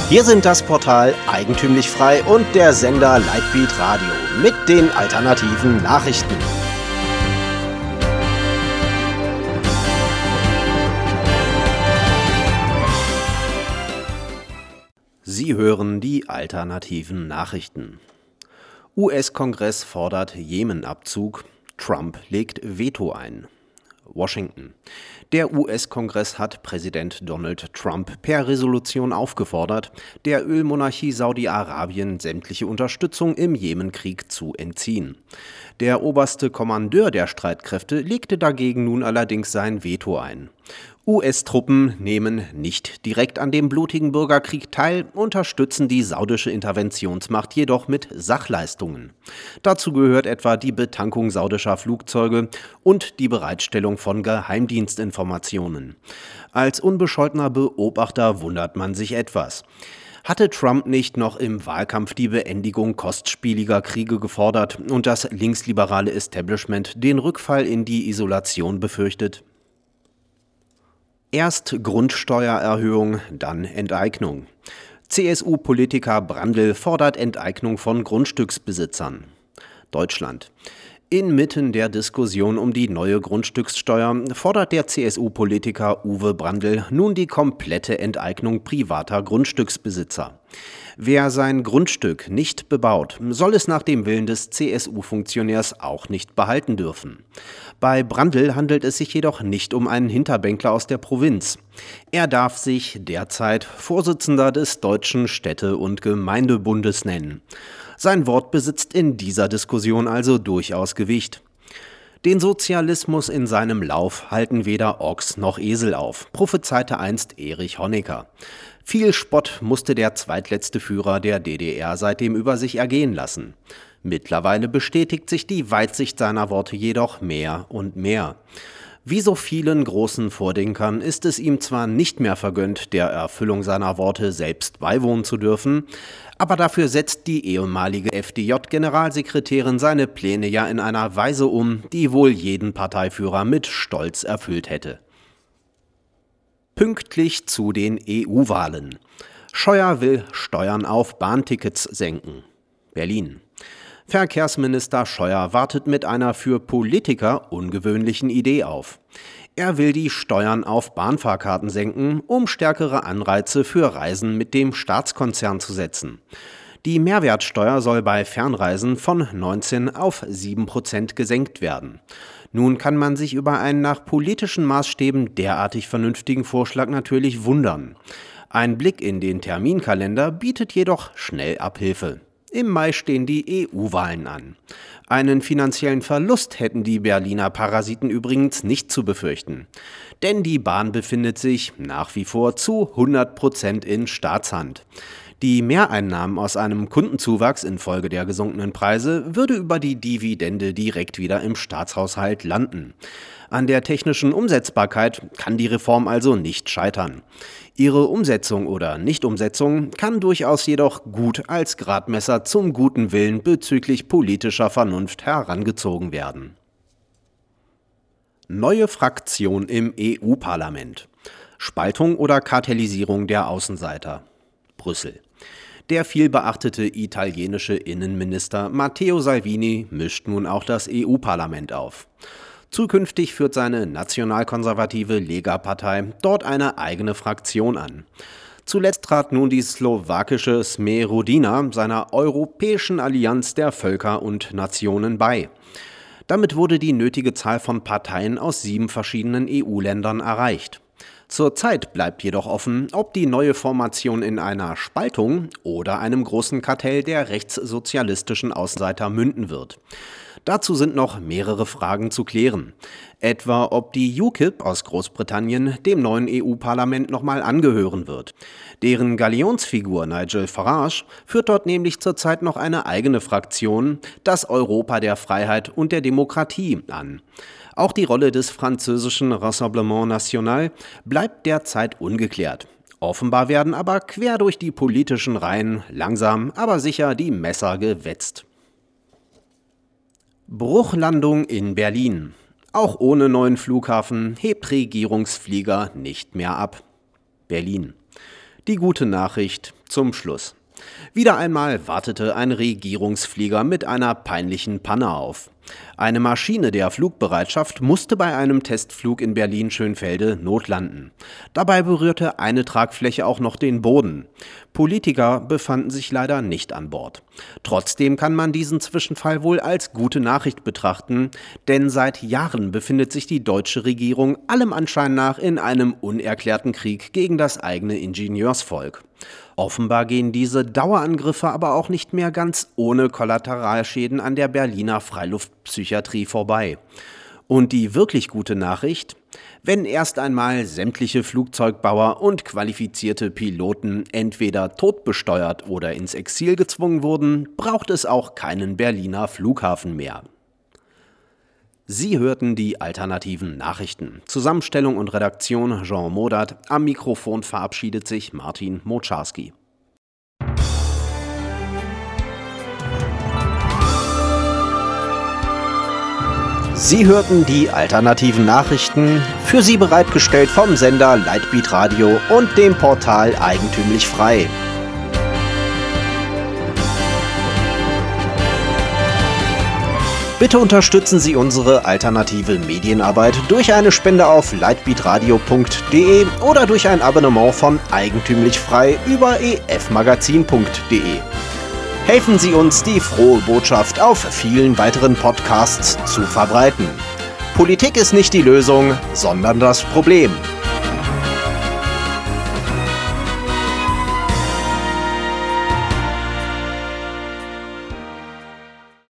Hier sind das Portal Eigentümlich Frei und der Sender Lightbeat Radio mit den alternativen Nachrichten. Sie hören die alternativen Nachrichten. US-Kongress fordert Jemenabzug, Trump legt Veto ein. Washington. Der US-Kongress hat Präsident Donald Trump per Resolution aufgefordert, der Ölmonarchie Saudi-Arabien sämtliche Unterstützung im Jemenkrieg zu entziehen. Der oberste Kommandeur der Streitkräfte legte dagegen nun allerdings sein Veto ein. US-Truppen nehmen nicht direkt an dem blutigen Bürgerkrieg teil, unterstützen die saudische Interventionsmacht jedoch mit Sachleistungen. Dazu gehört etwa die Betankung saudischer Flugzeuge und die Bereitstellung von Geheimdienstinformationen. Als unbescholtener Beobachter wundert man sich etwas. Hatte Trump nicht noch im Wahlkampf die Beendigung kostspieliger Kriege gefordert und das linksliberale Establishment den Rückfall in die Isolation befürchtet? Erst Grundsteuererhöhung, dann Enteignung. CSU-Politiker Brandl fordert Enteignung von Grundstücksbesitzern. Deutschland. Inmitten der Diskussion um die neue Grundstückssteuer fordert der CSU-Politiker Uwe Brandl nun die komplette Enteignung privater Grundstücksbesitzer. Wer sein Grundstück nicht bebaut, soll es nach dem Willen des CSU-Funktionärs auch nicht behalten dürfen. Bei Brandl handelt es sich jedoch nicht um einen Hinterbänkler aus der Provinz. Er darf sich derzeit Vorsitzender des Deutschen Städte- und Gemeindebundes nennen. Sein Wort besitzt in dieser Diskussion also durchaus Gewicht. Den Sozialismus in seinem Lauf halten weder Ochs noch Esel auf, prophezeite einst Erich Honecker. Viel Spott musste der zweitletzte Führer der DDR seitdem über sich ergehen lassen. Mittlerweile bestätigt sich die Weitsicht seiner Worte jedoch mehr und mehr. Wie so vielen großen Vordenkern ist es ihm zwar nicht mehr vergönnt, der Erfüllung seiner Worte selbst beiwohnen zu dürfen, aber dafür setzt die ehemalige FDJ-Generalsekretärin seine Pläne ja in einer Weise um, die wohl jeden Parteiführer mit Stolz erfüllt hätte. Pünktlich zu den EU-Wahlen. Scheuer will Steuern auf Bahntickets senken. Berlin. Verkehrsminister Scheuer wartet mit einer für Politiker ungewöhnlichen Idee auf. Er will die Steuern auf Bahnfahrkarten senken, um stärkere Anreize für Reisen mit dem Staatskonzern zu setzen. Die Mehrwertsteuer soll bei Fernreisen von 19 auf 7% gesenkt werden. Nun kann man sich über einen nach politischen Maßstäben derartig vernünftigen Vorschlag natürlich wundern. Ein Blick in den Terminkalender bietet jedoch schnell Abhilfe. Im Mai stehen die EU-Wahlen an. Einen finanziellen Verlust hätten die Berliner Parasiten übrigens nicht zu befürchten. Denn die Bahn befindet sich nach wie vor zu 100% in Staatshand. Die Mehreinnahmen aus einem Kundenzuwachs infolge der gesunkenen Preise würde über die Dividende direkt wieder im Staatshaushalt landen. An der technischen Umsetzbarkeit kann die Reform also nicht scheitern. Ihre Umsetzung oder Nichtumsetzung kann durchaus jedoch gut als Gradmesser zum guten Willen bezüglich politischer Vernunft herangezogen werden. Neue Fraktion im EU-Parlament. Spaltung oder Kartellisierung der Außenseiter. Brüssel. Der vielbeachtete italienische Innenminister Matteo Salvini mischt nun auch das EU-Parlament auf. Zukünftig führt seine nationalkonservative Lega-Partei dort eine eigene Fraktion an. Zuletzt trat nun die slowakische Sme Rodina seiner Europäischen Allianz der Völker und Nationen bei. Damit wurde die nötige Zahl von Parteien aus 7 verschiedenen EU-Ländern erreicht. Zurzeit bleibt jedoch offen, ob die neue Formation in einer Spaltung oder einem großen Kartell der rechtssozialistischen Außenseiter münden wird. Dazu sind noch mehrere Fragen zu klären. Etwa, ob die UKIP aus Großbritannien dem neuen EU-Parlament nochmal angehören wird. Deren Galionsfigur Nigel Farage führt dort nämlich zurzeit noch eine eigene Fraktion, das Europa der Freiheit und der Demokratie, an. Auch die Rolle des französischen Rassemblement National bleibt derzeit ungeklärt. Offenbar werden aber quer durch die politischen Reihen langsam, aber sicher die Messer gewetzt. Bruchlandung in Berlin. Auch ohne neuen Flughafen hebt Regierungsflieger nicht mehr ab. Berlin. Die gute Nachricht, Zum Schluss. Wieder einmal wartete ein Regierungsflieger mit einer peinlichen Panne auf. Eine Maschine der Flugbereitschaft musste bei einem Testflug in Berlin-Schönefelde notlanden. Dabei berührte eine Tragfläche auch noch den Boden. Politiker befanden sich leider nicht an Bord. Trotzdem kann man diesen Zwischenfall wohl als gute Nachricht betrachten, denn seit Jahren befindet sich die deutsche Regierung allem Anschein nach in einem unerklärten Krieg gegen das eigene Ingenieursvolk. Offenbar gehen diese Dauerangriffe aber auch nicht mehr ganz ohne Kollateralschäden an der Berliner Freiluftpsychiatrie vorbei. Und die wirklich gute Nachricht: Wenn erst einmal sämtliche Flugzeugbauer und qualifizierte Piloten entweder totbesteuert oder ins Exil gezwungen wurden, braucht es auch keinen Berliner Flughafen mehr. Sie hörten die alternativen Nachrichten. Zusammenstellung und Redaktion Jean Modert. Am Mikrofon verabschiedet sich Martin Moczarski. Sie hörten die alternativen Nachrichten, für Sie bereitgestellt vom Sender Lightbeat Radio und dem Portal Eigentümlich Frei. Bitte unterstützen Sie unsere alternative Medienarbeit durch eine Spende auf lightbeatradio.de oder durch ein Abonnement von Eigentümlich Frei über efmagazin.de. Helfen Sie uns, die frohe Botschaft auf vielen weiteren Podcasts zu verbreiten. Politik ist nicht die Lösung, sondern das Problem.